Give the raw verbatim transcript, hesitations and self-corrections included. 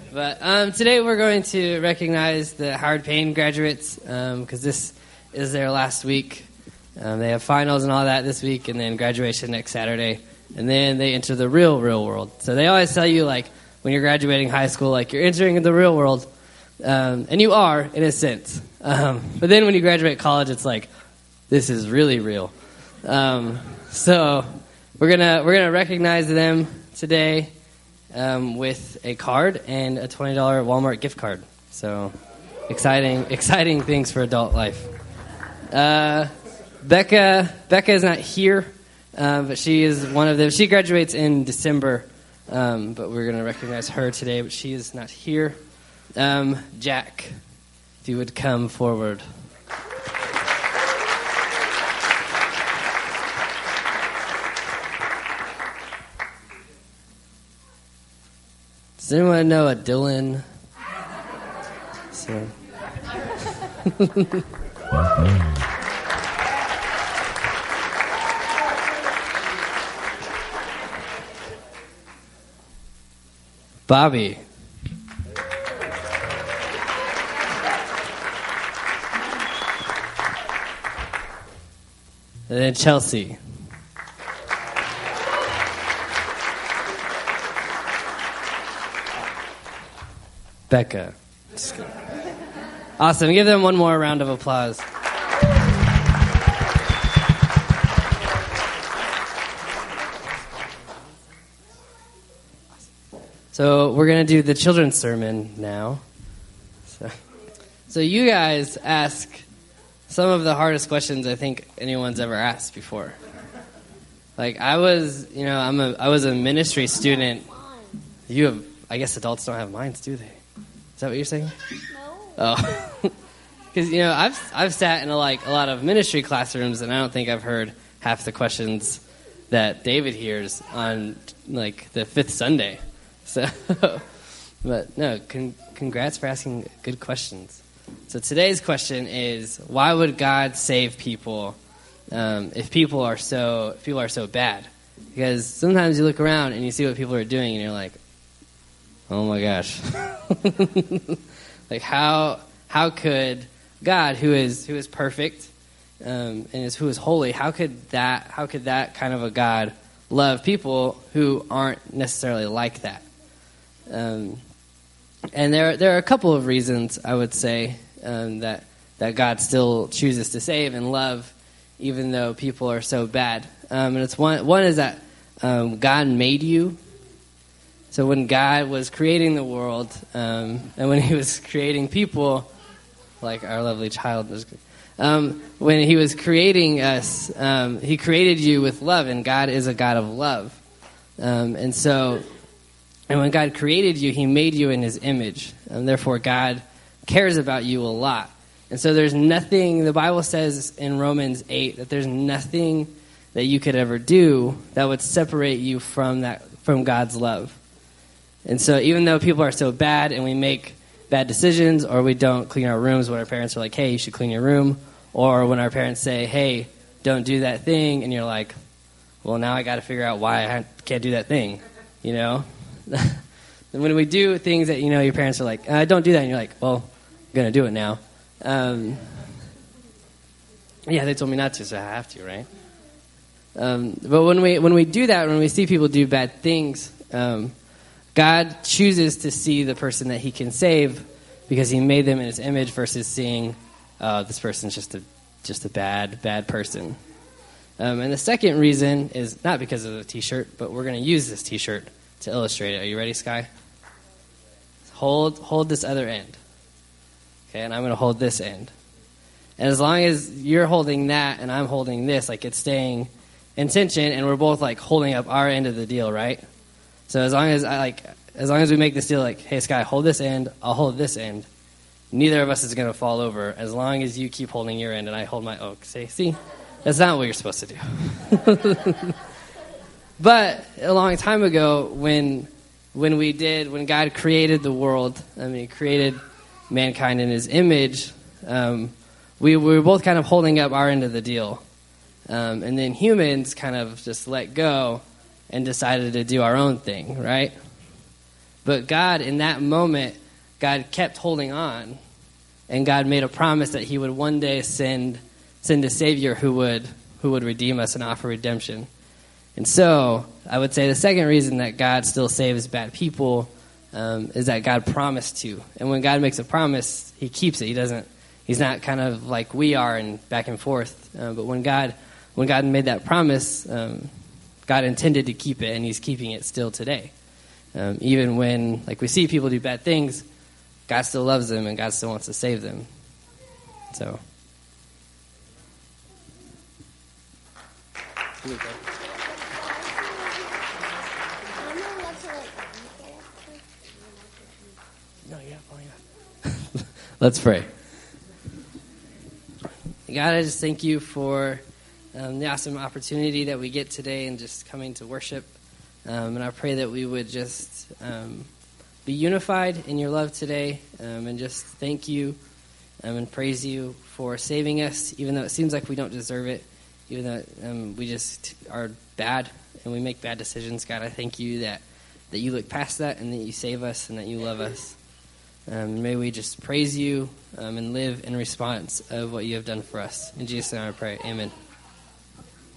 But um, today we're going to recognize the Howard Payne graduates because um, this is their last week. Um, they have finals and all that this week, and then graduation next Saturday. And then they enter the real, real world. So they always tell you, like, when you're graduating high school, like, you're entering the real world. Um, and you are, in a sense. Um, but then when you graduate college, it's like, this is really real. Um, so we're gonna we're gonna recognize them today um, with a card and a twenty dollars Walmart gift card. So exciting, exciting things for adult life. Uh, Becca, Becca is not here. Uh, but she is one of them. She graduates in December, um, but we're going to recognize her today, but she is not here. Um, Jack, if you would come forward. Does anyone know a Dylan? So. Bobby. And then Chelsea. Becca. Awesome. Give them one more round of applause. So we're going to do the children's sermon now. So, so you guys ask some of the hardest questions I think anyone's ever asked before. Like I was, you know, I'm a I was a ministry student. You have, I guess adults don't have minds, do they? Is that what you're saying? No. Oh, because you know I've I've sat in a, like a lot of ministry classrooms, and I don't think I've heard half the questions that David hears on like the fifth Sunday. So, but no, con- congrats for asking good questions. So today's question is, why would God save people um, if people are so if people are so bad? Because sometimes you look around and you see what people are doing, and you're like, oh my gosh, like how how could God, who is who is perfect um, and is who is holy, how could that how could that kind of a God love people who aren't necessarily like that? Um, and there, there are a couple of reasons I would say um, that that God still chooses to save and love, even though people are so bad. Um, and it's one one is that um, God made you. So when God was creating the world, um, and when He was creating people, like our lovely child, um, when He was creating us, um, He created you with love, and God is a God of love, um, and so. And when God created you, He made you in His image. And therefore, God cares about you a lot. And so there's nothing, the Bible says in Romans eight, that there's nothing that you could ever do that would separate you from that from God's love. And so even though people are so bad and we make bad decisions, or we don't clean our rooms when our parents are like, hey, you should clean your room, or when our parents say, hey, don't do that thing, and you're like, well, now I got to figure out why I can't do that thing, you know? When we do things that, you know, your parents are like, uh, don't do that, and you're like, well, I'm going to do it now. Um, yeah, they told me not to, so I have to, right? Um, but when we when we do that, when we see people do bad things, um, God chooses to see the person that He can save because He made them in His image versus seeing, uh, this person's just a just a bad, bad person. Um, and the second reason is not because of the T-shirt, but we're going to use this T-shirt to illustrate it. Are you ready, Sky? Hold hold this other end. Okay, and I'm going to hold this end. And as long as you're holding that and I'm holding this, like it's staying in tension, and we're both like holding up our end of the deal, right? So as long as I like, as long as we make this deal, like, hey, Sky, hold this end, I'll hold this end. Neither of us is going to fall over as long as you keep holding your end and I hold my oak. See, see, that's not what you're supposed to do. But a long time ago, when when we did, when God created the world, I mean, He created mankind in His image, um, we, we were both kind of holding up our end of the deal. Um, and then humans kind of just let go and decided to do our own thing, right? But God, in that moment, God kept holding on, and God made a promise that he would one day send send a Savior who would who would redeem us and offer redemption. And so, I would say the second reason that God still saves bad people um, is that God promised to. And when God makes a promise, he keeps it. He doesn't. He's not kind of like we are and back and forth. Uh, but when God when God made that promise, um, God intended to keep it, and he's keeping it still today. Um, even when, like, we see people do bad things, God still loves them, and God still wants to save them. So. No, yeah, well, yeah. Let's pray. God, I just thank you for um, the awesome opportunity that we get today and just coming to worship. Um, and I pray that we would just um, be unified in your love today um, and just thank you um, and praise you for saving us, even though it seems like we don't deserve it, even though um, we just are bad and we make bad decisions. God, I thank you that, that you look past that and that you save us and that you love us. Um, may we just praise you um, and live in response of what you have done for us. In Jesus' name I pray. Amen.